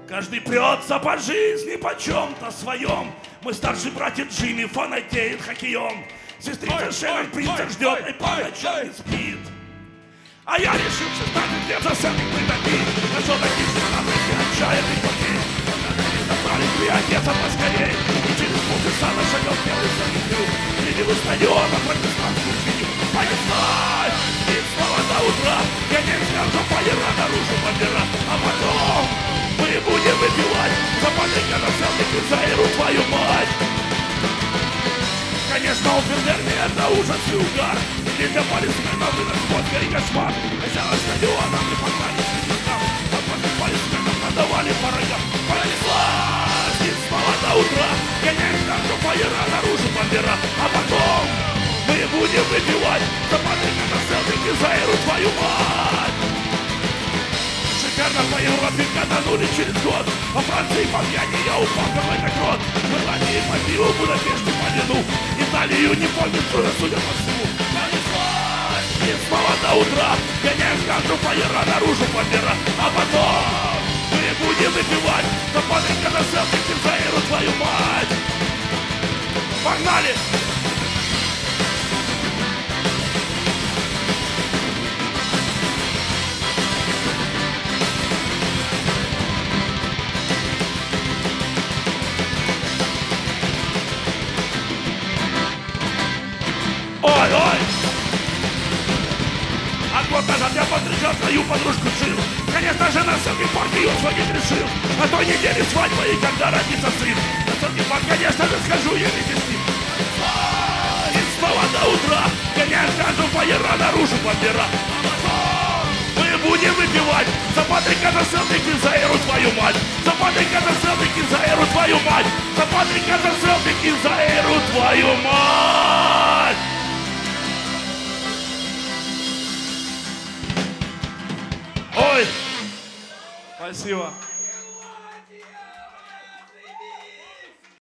Каждый прется по жизни по чем-то своем. Мой старший братик Джимми фанатеет хоккеем. Сестрица Шеннон принца ждет и по ночам не спит. А я решил 16 лет за сценой притопить. Нашел таких 16 отчаянных путей. Забрали приодеться поскорей. И через полчаса нашагал белый санитюк. Видел стадиона протестантскую свинью. Понеслась! И снова до утра. Я не скажу фаера наружу бомбера. А потом мы будем выпивать. Западника на селнике заиру твою мать. Конечно, офердерми это ужас и угар. И для полисменов вынос водка и кошмар. Хозяева стадиона не понравились свидетелям. А после полисменов надавали по рогам. Понеслась! И снова до утра. Я не скажу фаера наружу бомбера. А потом мы будем выпивать. Западника на селнике заиру твою мать. Шикарно по Европе катанули через год. Во Франции по пьяни я упаковал как рот. В Ирландии по пиву, в Будапеште по вину. Италию не помню, судя по всему. Понеслась! И снова до утра. Я не скажу фаера наружу бомбера. А потом мы будем выпивать. Западника на селфике заиру твою мать. Погнали! Ой-ой! А год назад я подряжал свою подружку Джил. Конечно же, на селфи парк ее сводить решил. На той неделе свадьба и когда родится сын. На селфи парк, конечно же, схожу я вместе с ним. И снова до утра. Я не скажу фаера наружу бомбера. А потом мы будем выпивать. За Патрика за селфики заиру твою мать. За Патрика за селфики заиру твою мать. За Патрика за селфики заиру твою мать. Ой, спасибо.